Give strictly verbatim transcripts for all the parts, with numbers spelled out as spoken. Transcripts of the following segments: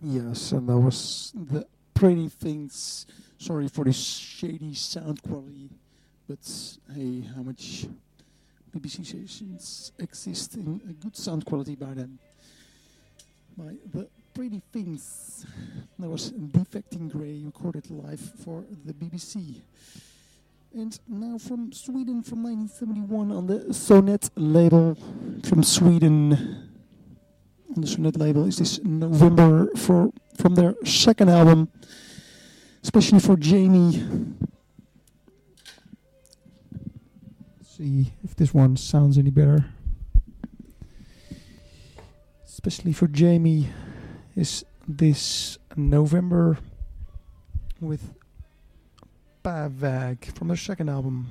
Yes, and that was the Pretty Things. Sorry for the shady sound quality, but hey, how much B B C stations exist in a good sound quality by then? By the Pretty Things. That was Defecting Grey, recorded live for the B B C. And now from Sweden, from nineteen seventy-one on the Sonnet label, from Sweden. On the Sonnet label is this November for from their second album, especially for Jamie. Let's see if this one sounds any better. Especially for Jamie is this November with Pavag from their second album.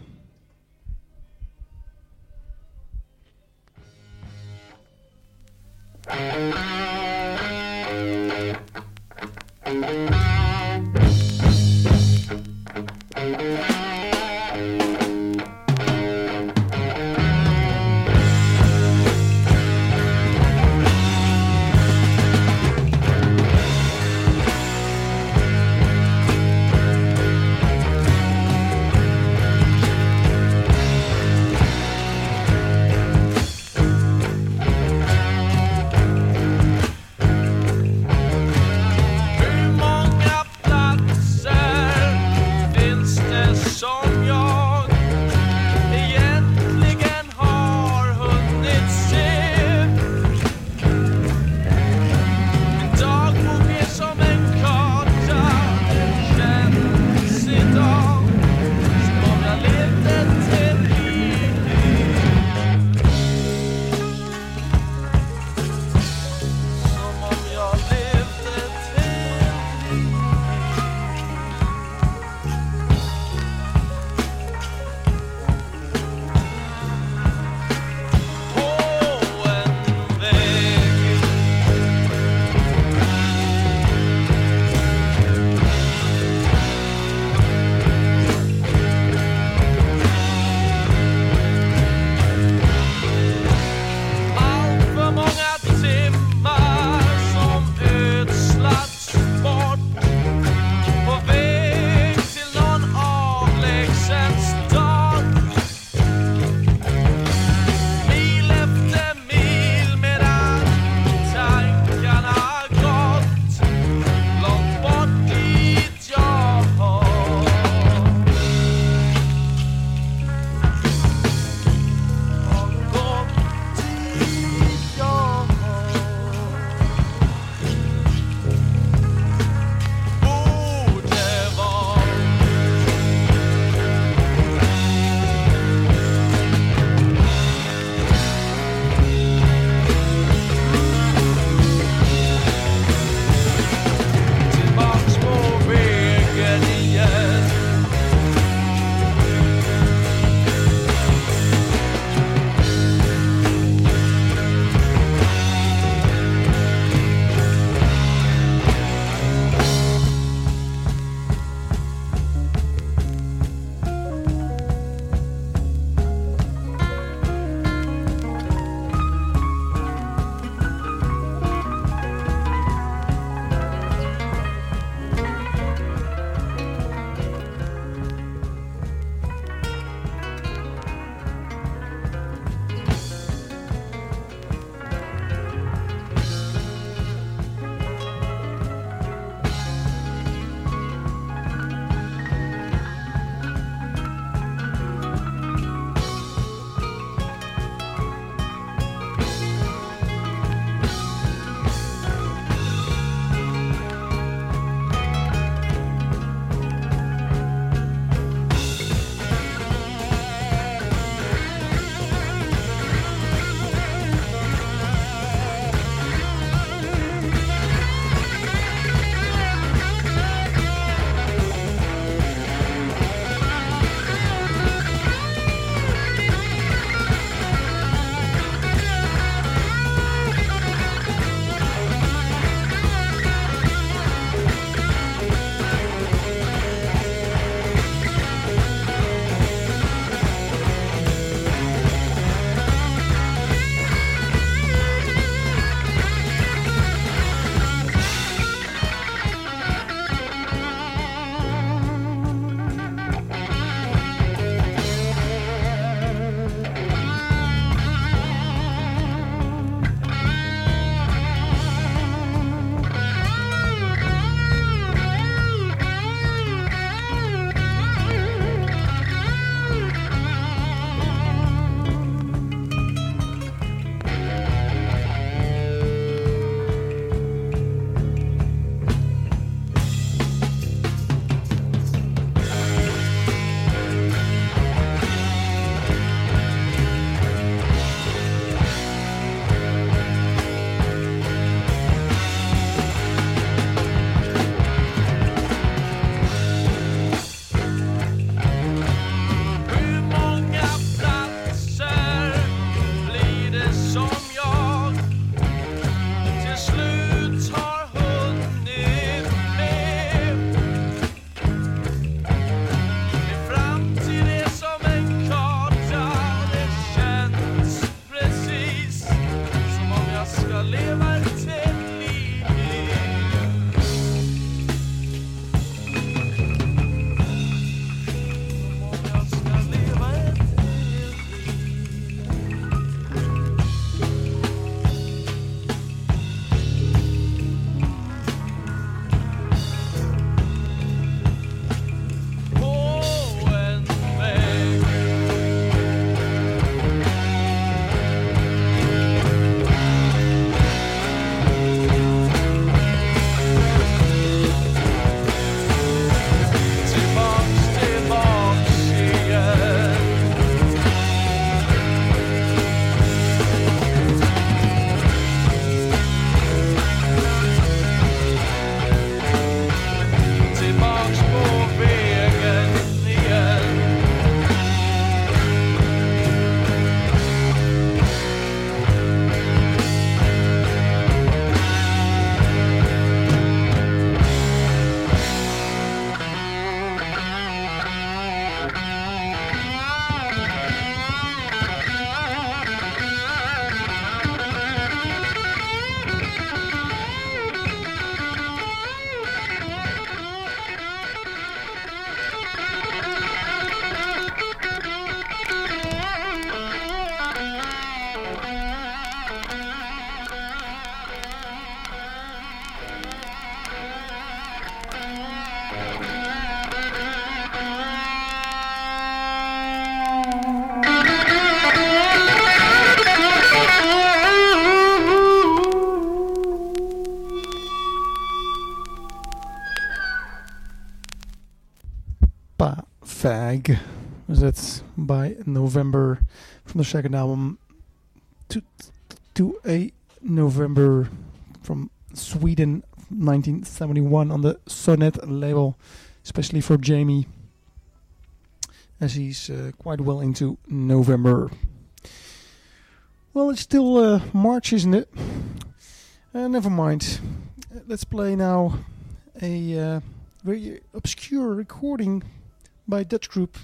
Fag. Was that by November from the second album to to a November from Sweden, nineteen seventy-one, on the Sonnet label, especially for Jamie, as he's uh, quite well into November. Well, it's still uh, March, isn't it? Uh, never mind. Let's play now a uh, very obscure recording by a Dutch group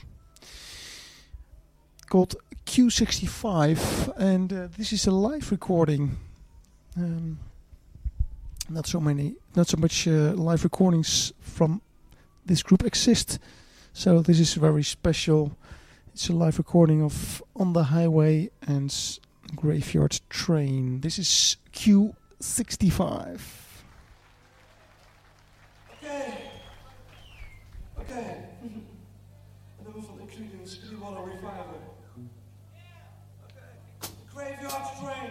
called Q sixty-five, and uh, this is a live recording. Um, not so many, not so much uh, live recordings from this group exist, so this is very special. It's a live recording of On the Highway and Graveyard Train. This is Q sixty-five. Oké, oké. Een nummer van Including Clearwater Revival. Oké, Graveyard Train.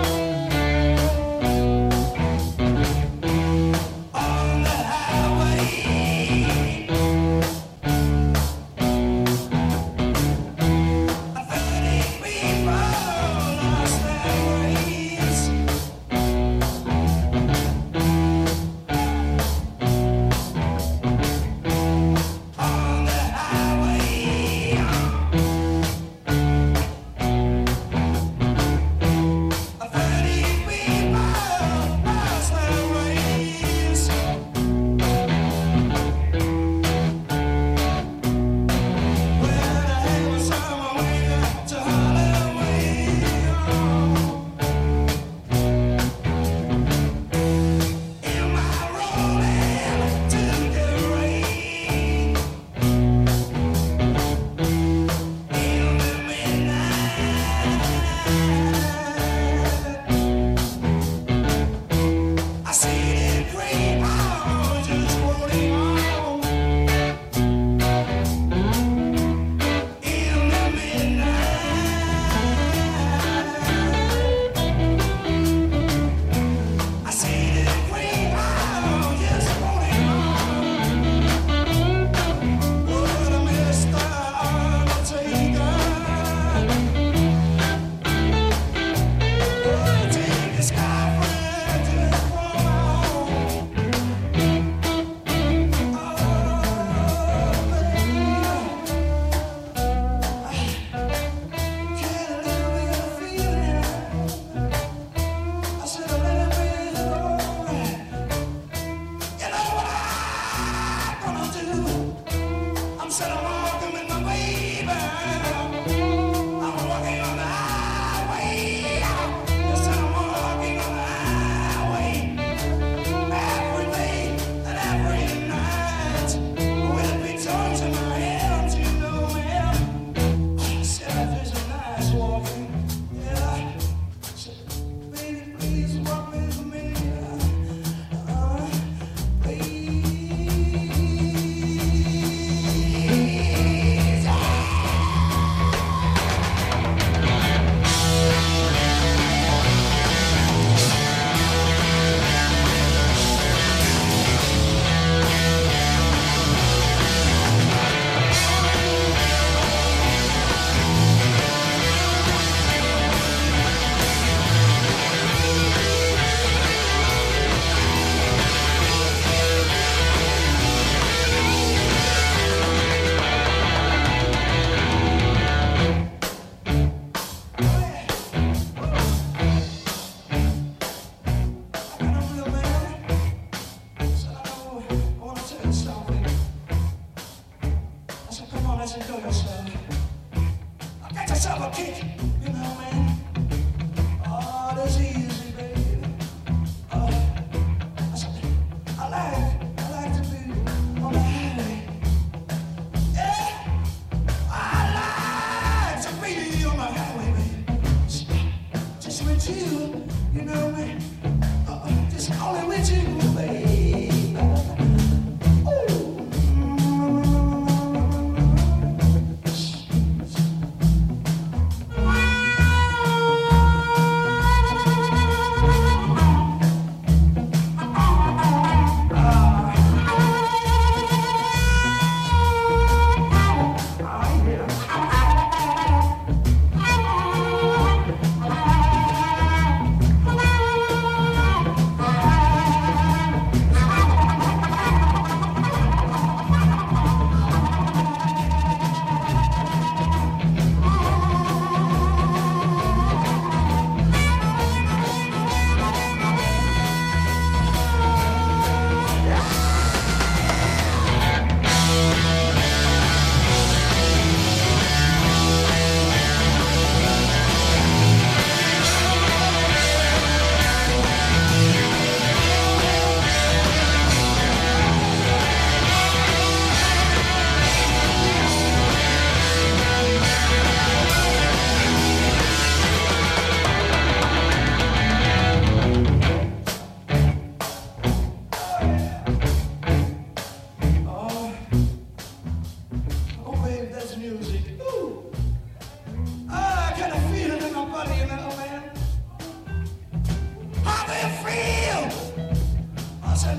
On the highway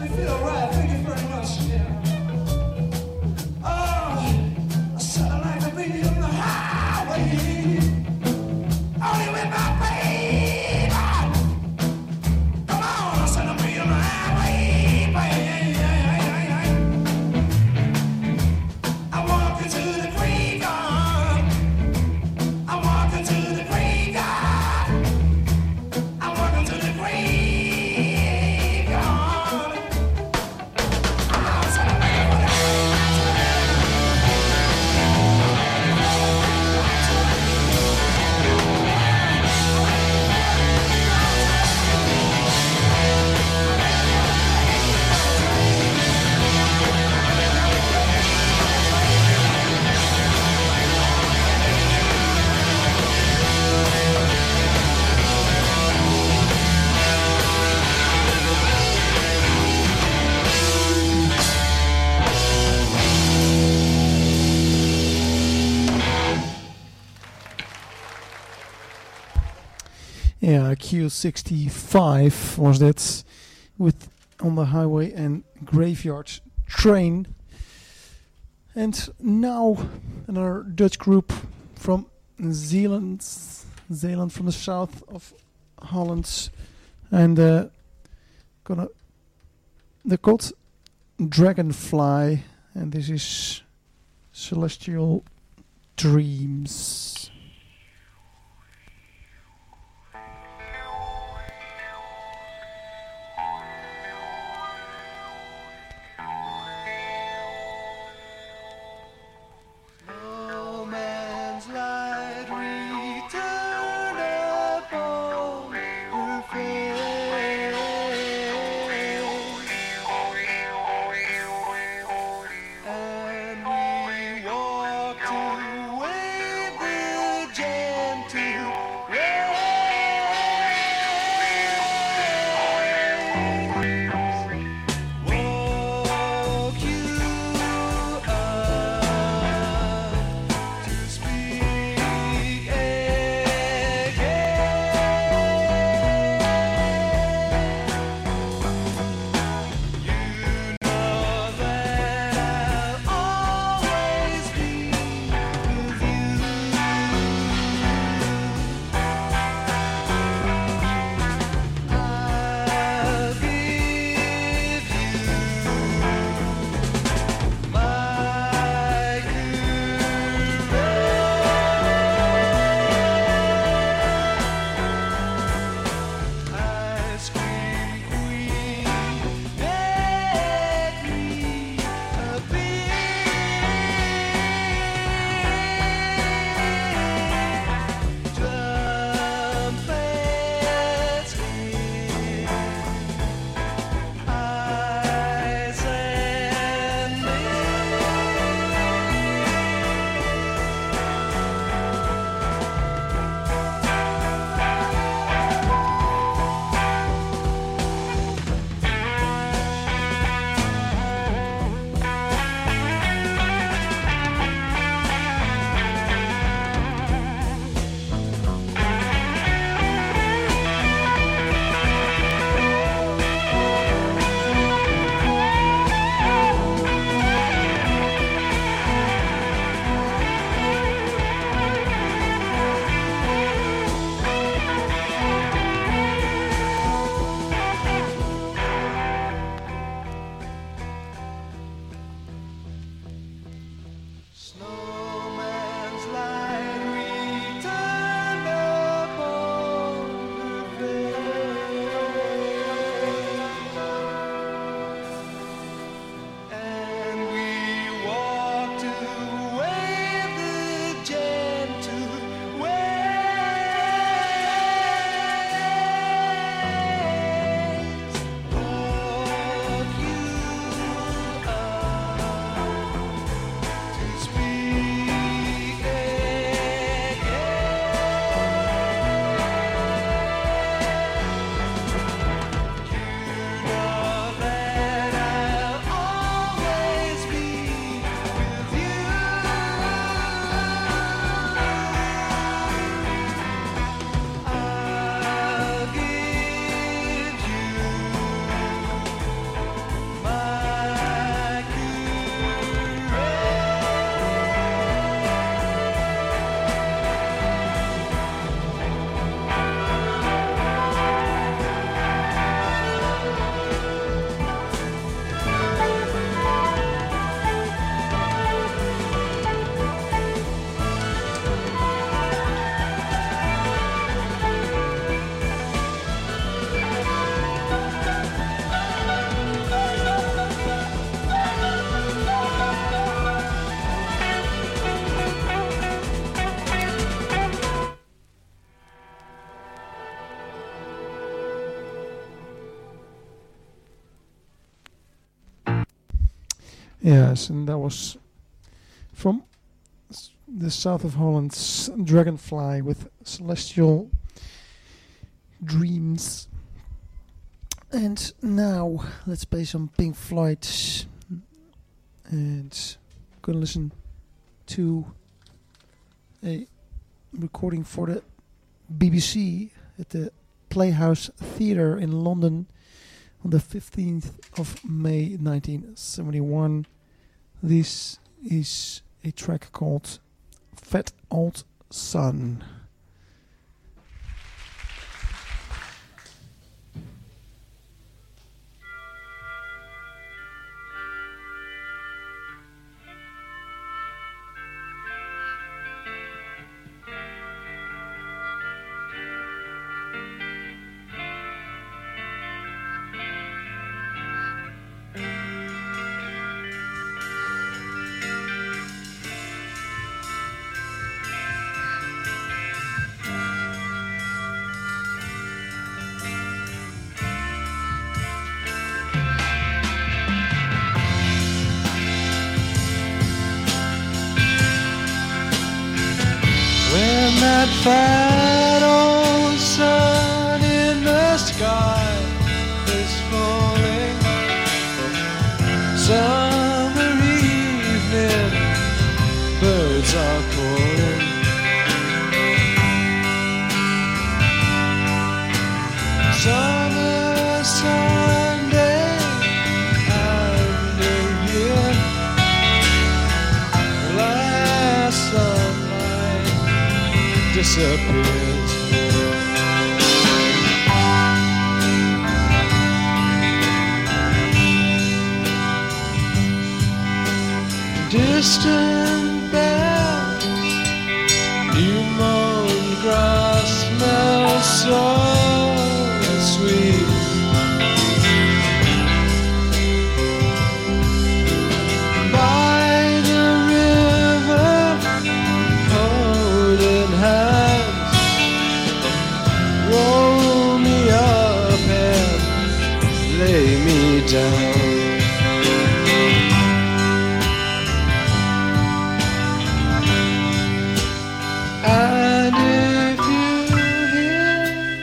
feel right. Thank you very much. Yeah. Oh, I said I like to be on the highway. Only with my baby. Come on, I said I'll be on the highway, baby. I walk into the graveyard. I walk into the graveyard. I walk into the graveyard. I said I'm ready for Yeah, Q sixty-five was that, with On the Highway and Graveyard Train. And now another Dutch group from Zeeland, Zeeland from the south of Holland, and uh, gonna they're called Dragonfly, and this is Celestial Dreams. And we walked away. Yes, and that was from s- the south of Holland's Dragonfly with Celestial Dreams. And now let's play some Pink Floyd, and gonna listen to a recording for the B B C at the Playhouse Theatre in London on the fifteenth of May nineteen seventy-one. This is a track called Fat Old Sun. When that fat old sun in the sky is falling, summer evening, birds are calling. Summer Sunday, and here, last sunlight disappears. Distant bells, new mown grass smells so sweet. By the river, holding hands, roll me up and lay me down. And if you hear,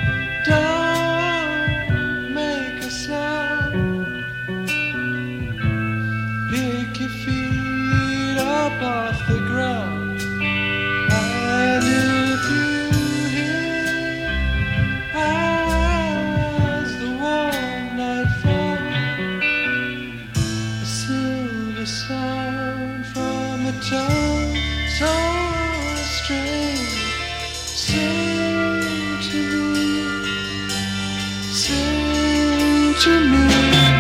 don't make a sound. Pick your feet up off the ground. And if you hear, as the warm night falls, a silver sound from a tone so strange, sing to me, sing to me.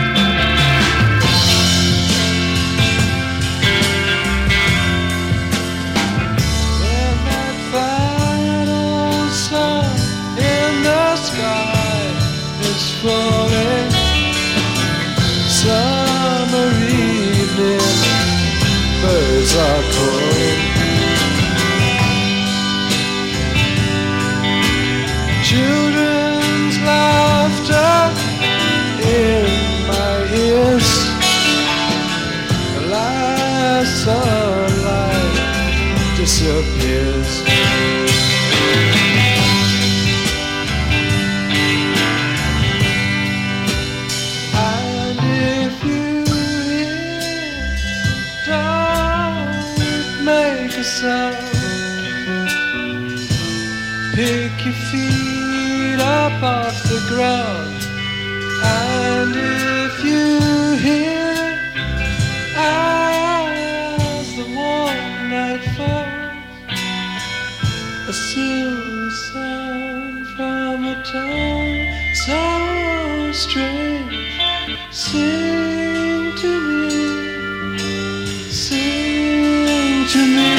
When that fat old sun in the sky is falling, summer evening, birds are calling. Children's laughter in my ears, the last sunlight disappears. And if you hear, don't make a sound. Pick your feet up off the ground. And if you hear, as the warm night falls, a silver sound from a tone so strange, sing to me, sing to me.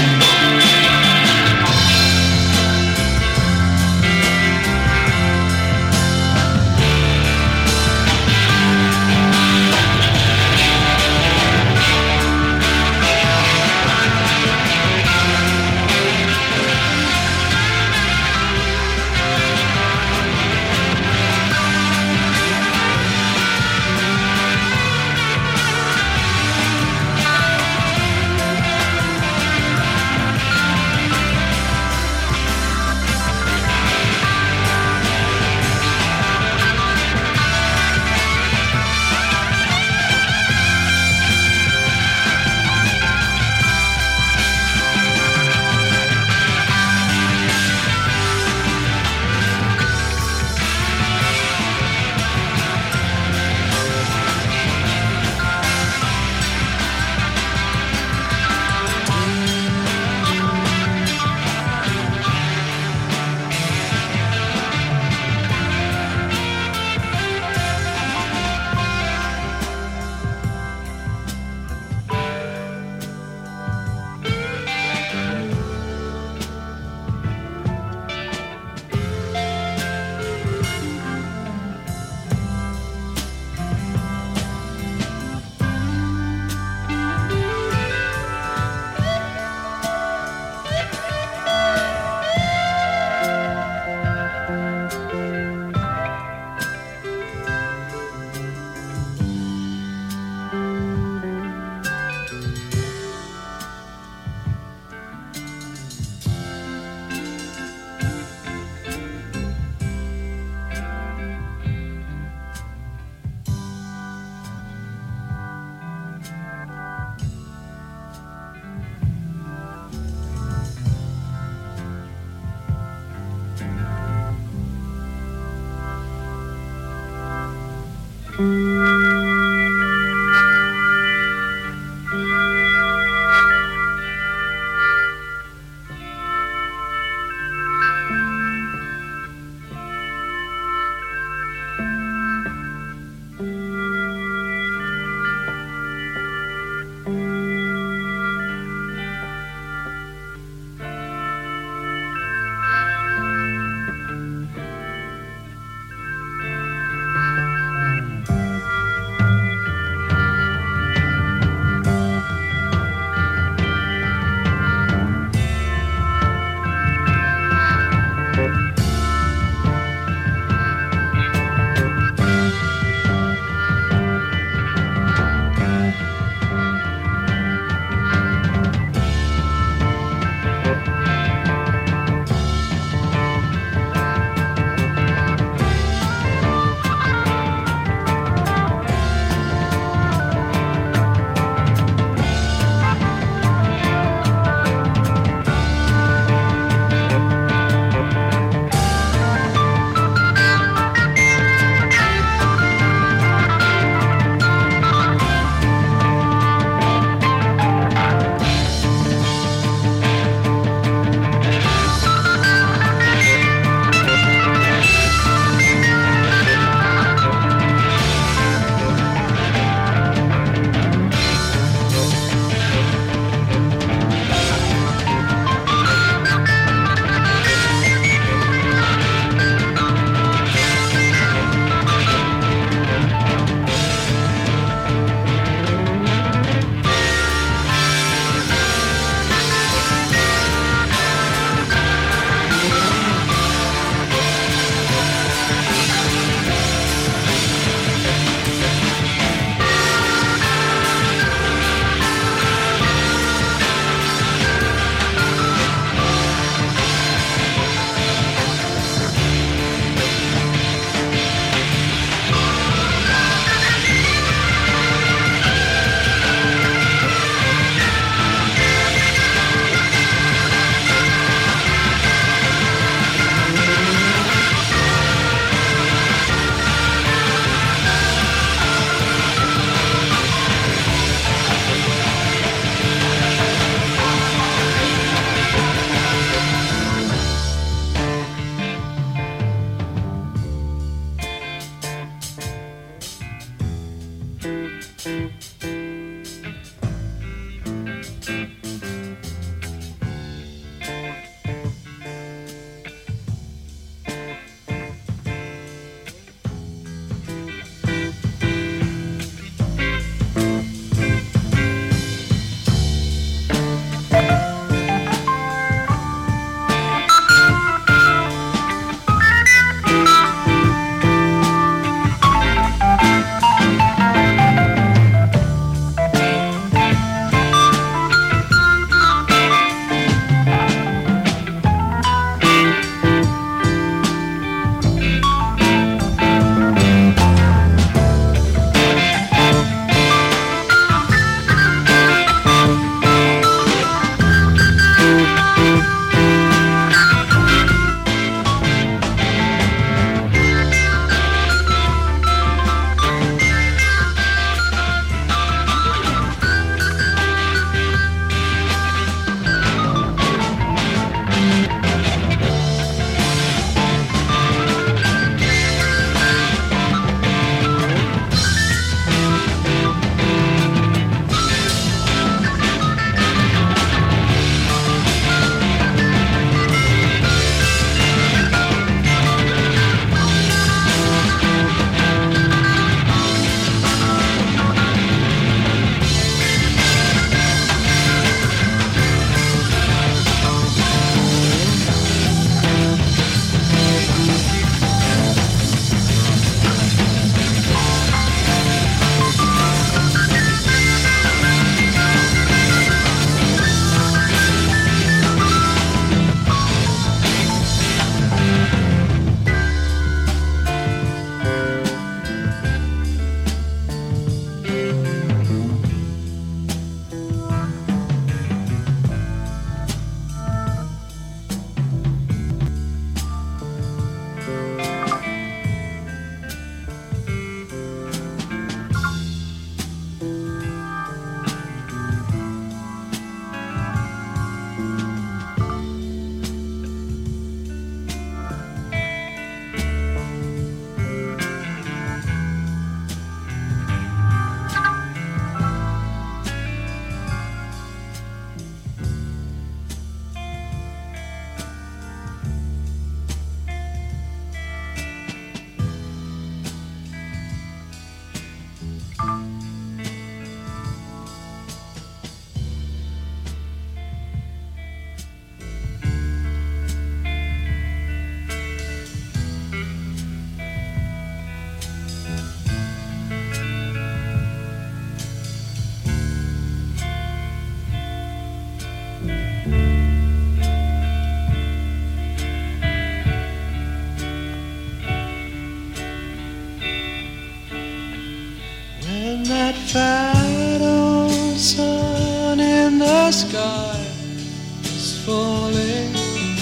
that fat old sun in the sky is falling.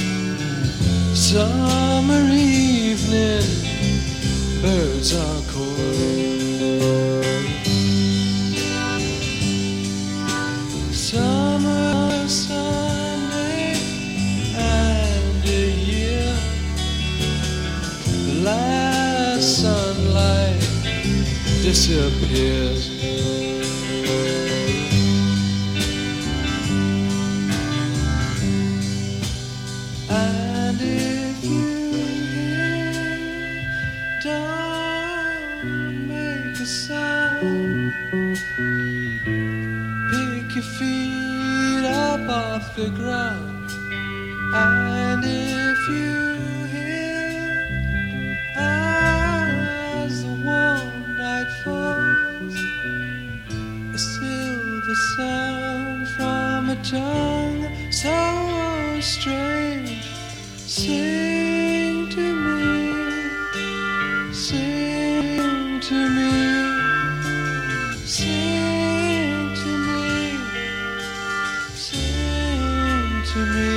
Summer evening, birds are calling. Summer Sunday and a year, the last sunlight disappears. And if you hear, don't make a sound. Pick your feet up off the ground. And if you hear, as the warm night falls, a silver sound from a tongue so strange, sing to me, sing to me, sing to me, sing to me.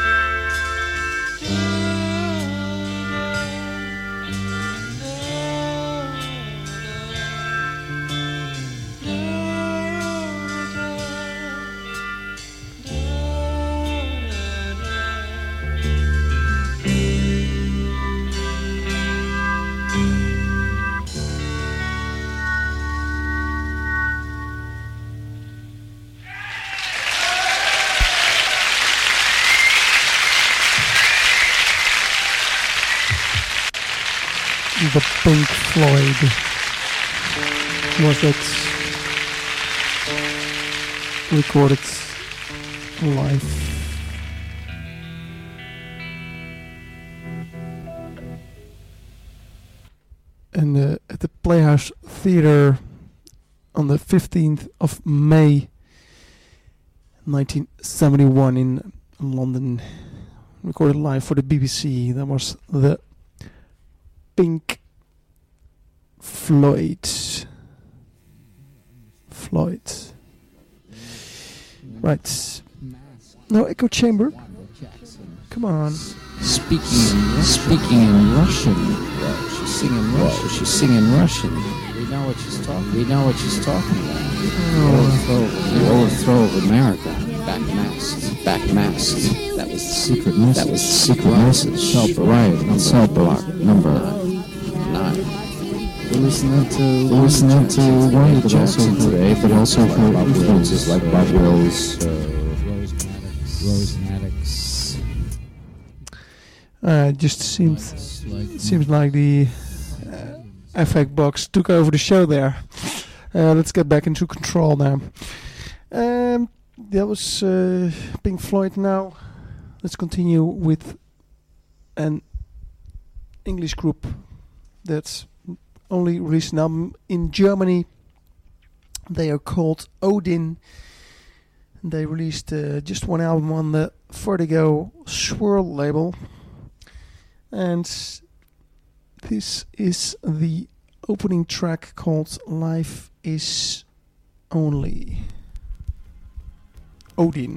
The Pink Floyd was it recorded live. And uh, at the Playhouse Theatre on the fifteenth of May nineteen seventy-one in London, recorded live for the B B C. That was the Pink Floyd. Floyd. Right. No echo chamber. Come on. Speaking, speaking in Russian. Well, she's singing Russian. She's singing Russian. We know what she's talking. We know what she's talking about. The overthrow, the overthrow of America. Backmasked. Backmasked. That was the secret message. That was the secret message. Self riot. Self block number nine. We're listening to we're listening to Michael Jackson today, but also her influences like Bob Wills, uh, Rose Maddox. Uh, it just seems seems like the uh, effect box took over the show there. Uh, let's get back into control now. Um, that was uh, Pink Floyd. Now let's continue with an English group that's only released an album in Germany. They are called Odin. They released uh, just one album on the Vertigo Swirl label. And this is the opening track called Life is Only. Odin.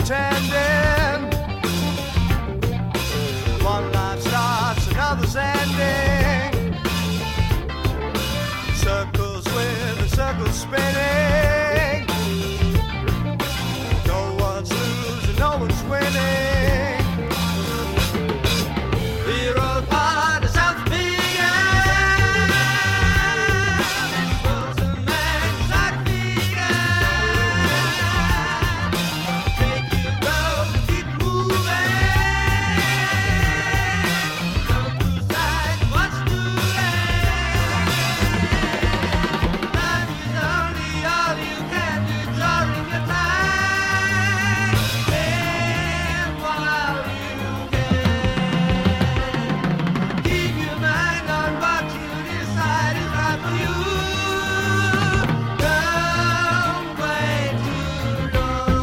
pretending. One life starts, another's ending. Circles with a circle spinning. No one's losing, no one's winning. We're all part of something bigger. This world's a man's like figure. Take your road and keep moving. Don't lose sight of what's doing. Life is only all you can do during your time. Live while you can. Keep your mind on what you decide is right for you. Don't wait too long.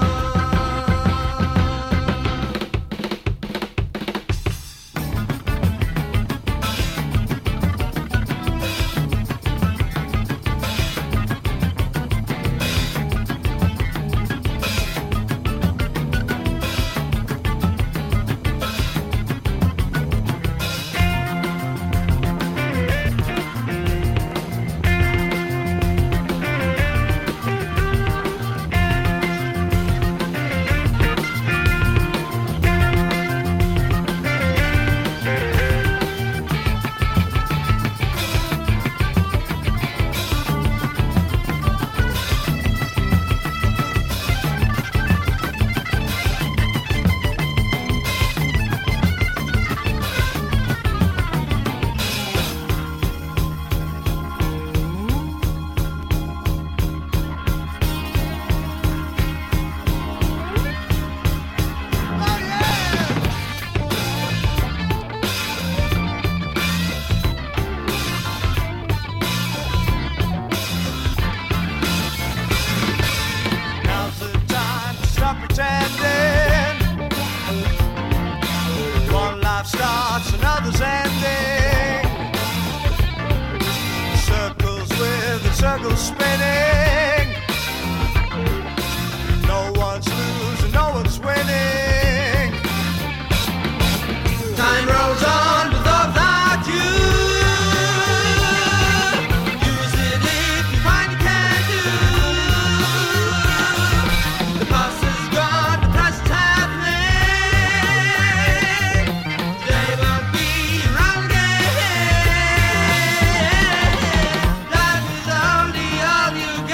Now's the time to stop pretending. One life starts, another's ending. Circles with a circle spinning. No one's losing, no one's winning. Time rolls on with or without you. Use it if you find you can do. The past is gone, the present happening. They won't be around again. Life is only all you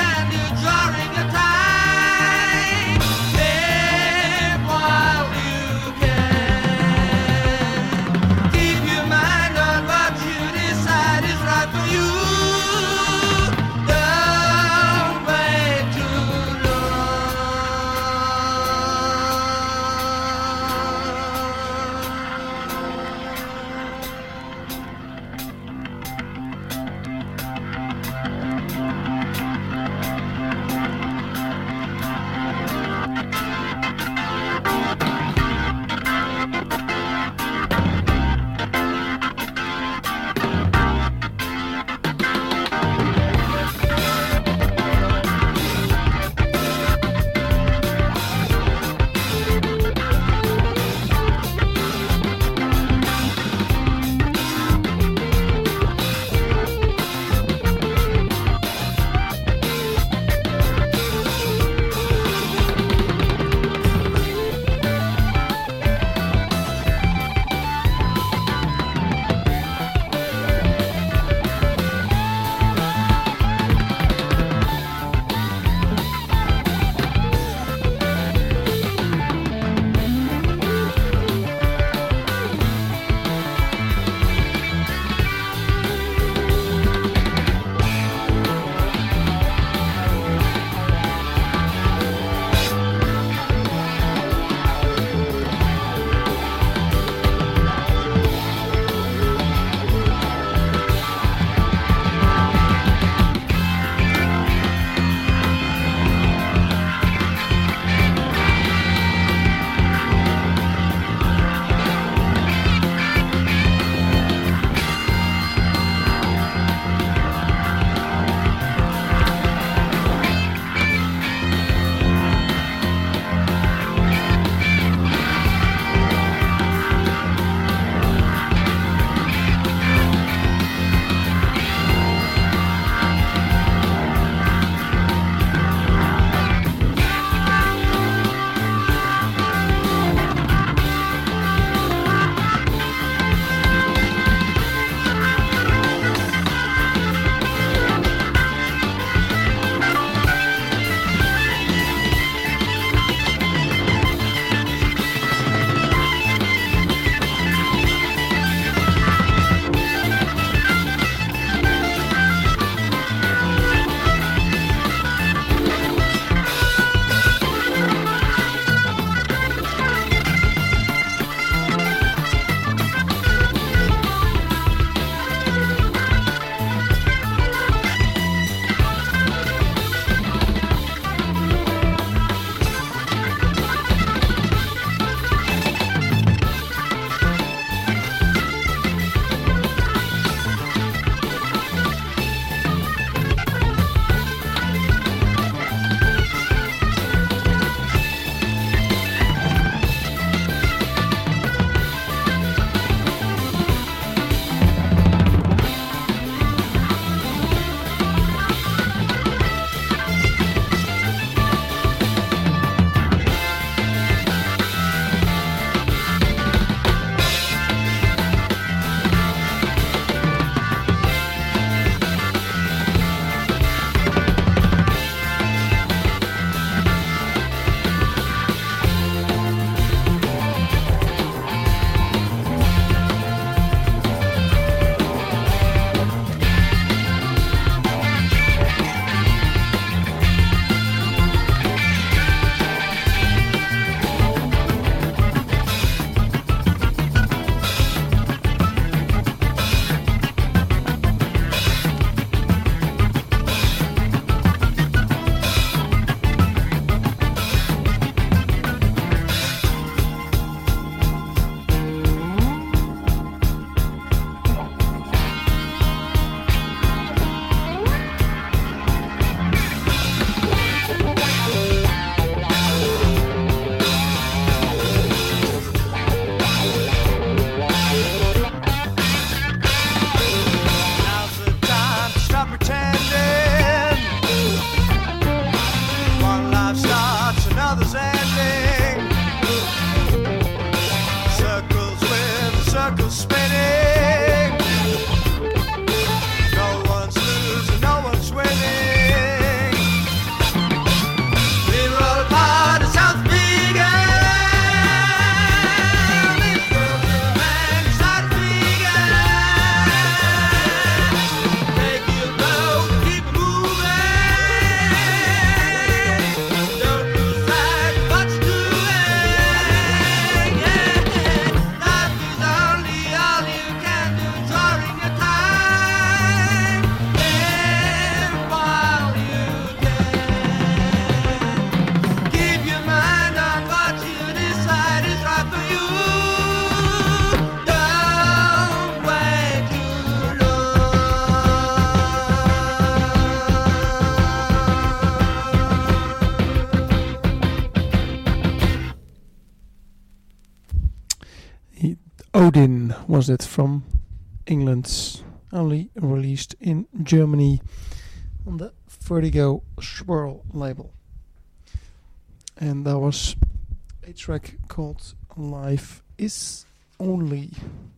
Odin was it, from England, only released in Germany on the Vertigo Swirl label. And that was a track called Life Is Only.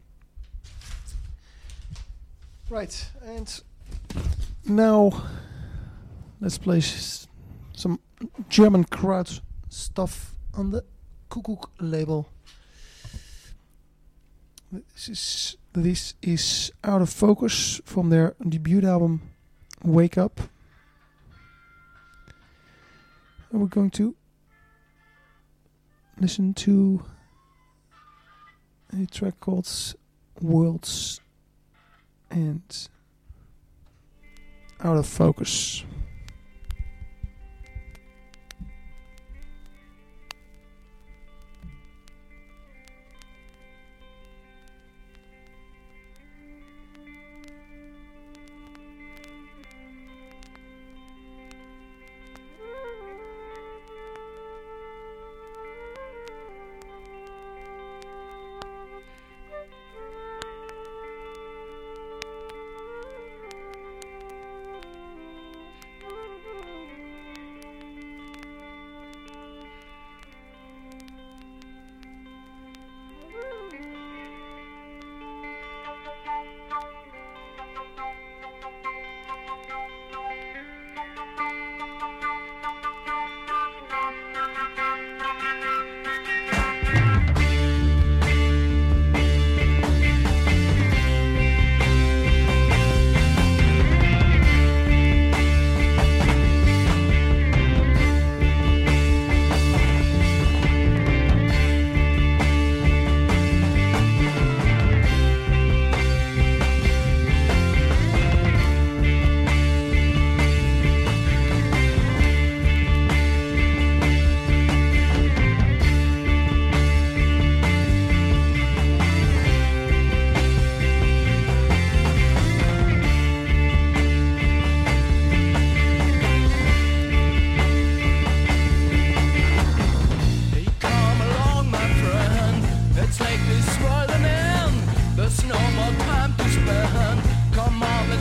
Right, and now let's play s- some German crowd stuff on the Kuckuck label. This is this is Out of Focus from their debut album Wake Up. And we're going to listen to a track called Worlds and Out of Focus.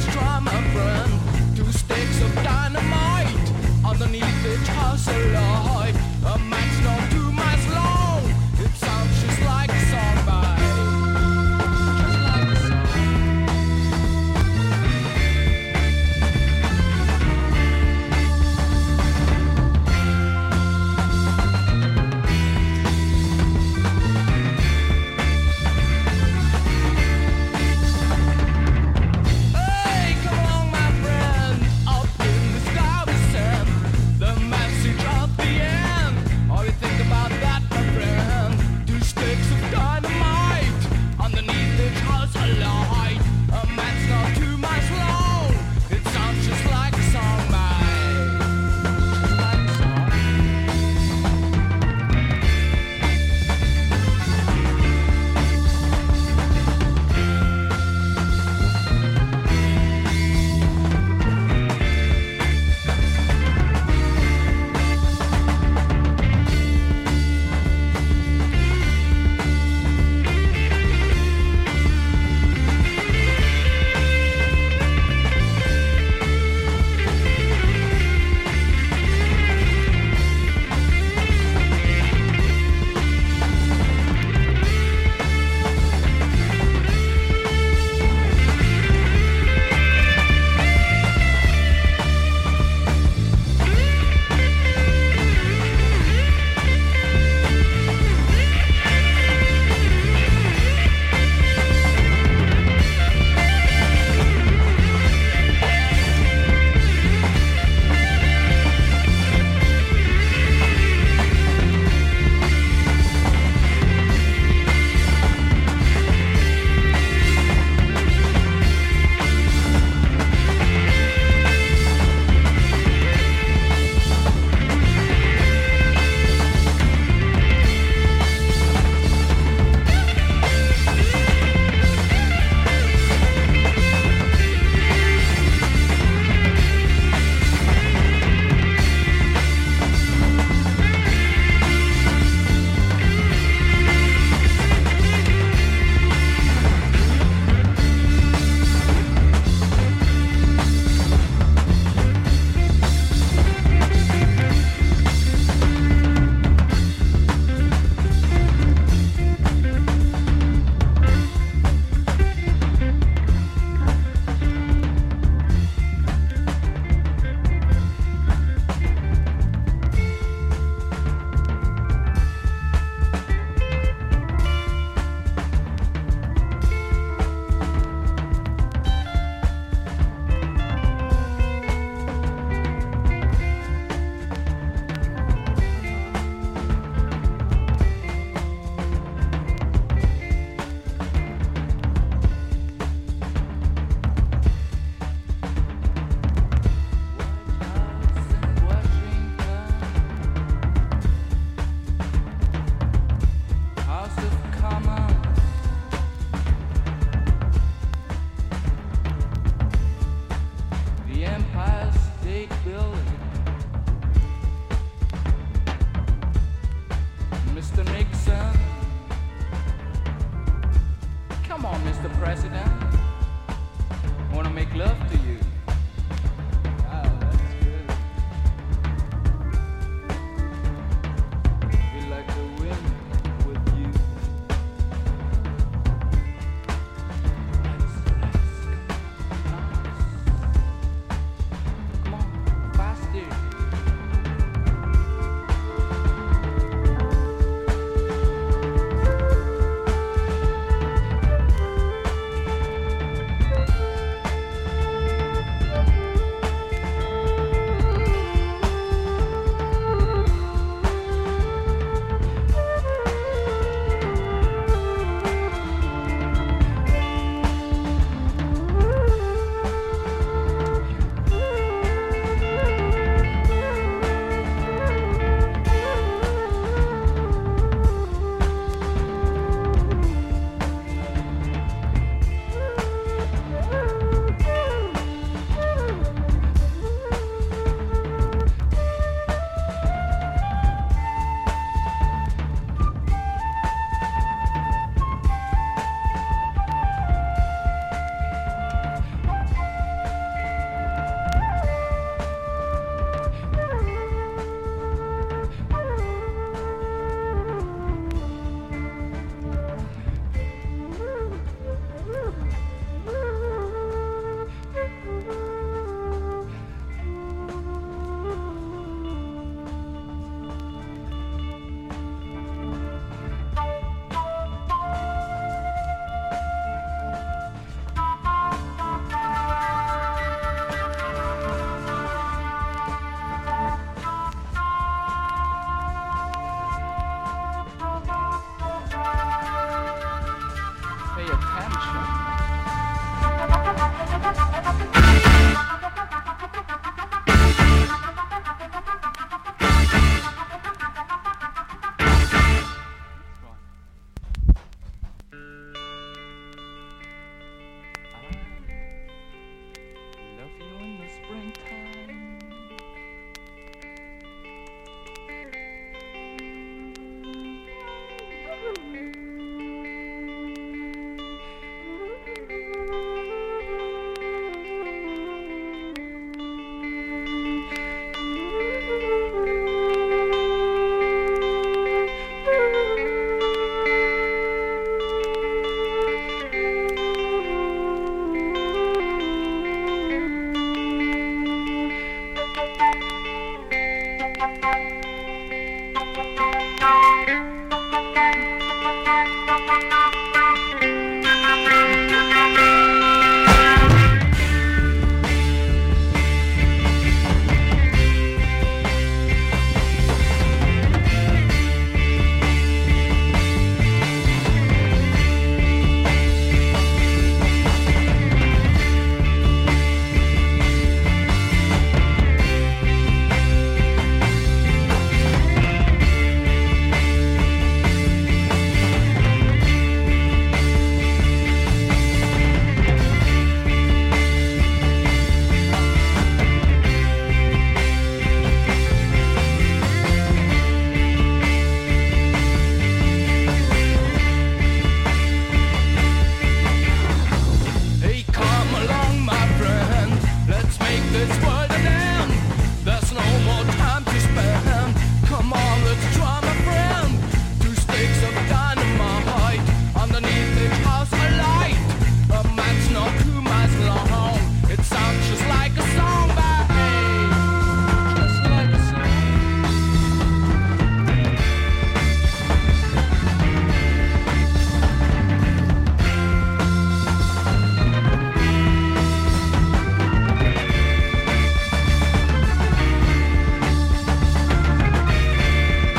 Underneath the toss of love.